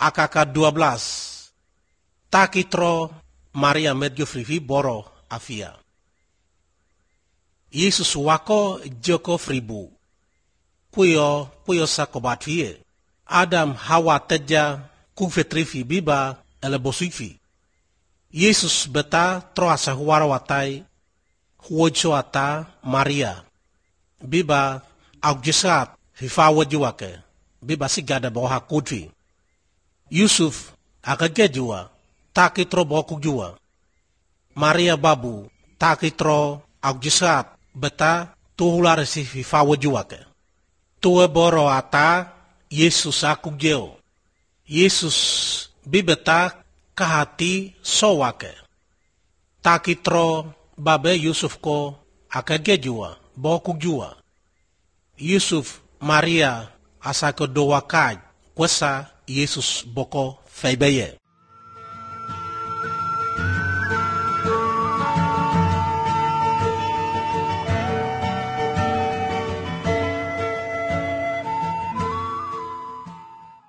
akaka 12. Takitro Maria medyo frivi boro afia. Yesus wako joko fribu. Puyo sakobat vie. Adam Hawa teja kufetrifi biba ele bosuifi. Yesus beta troasa huwara watai huojo ata Maria. Biba aujisat hifa wajiwake. Biba sigada boha kudfi. Yusuf akagejua takitro bokuk jua. Maria babu takitro aujisat beta tuhular si hifa wajiwake. Tuwe boro ata Yesus akuk jeo. Yesus bibeta kahati sowake. Takitro babe Yusuf ko akagejua bokuk jua. Yusuf Maria asake doa kaj kwesa Yesus boko feibeye.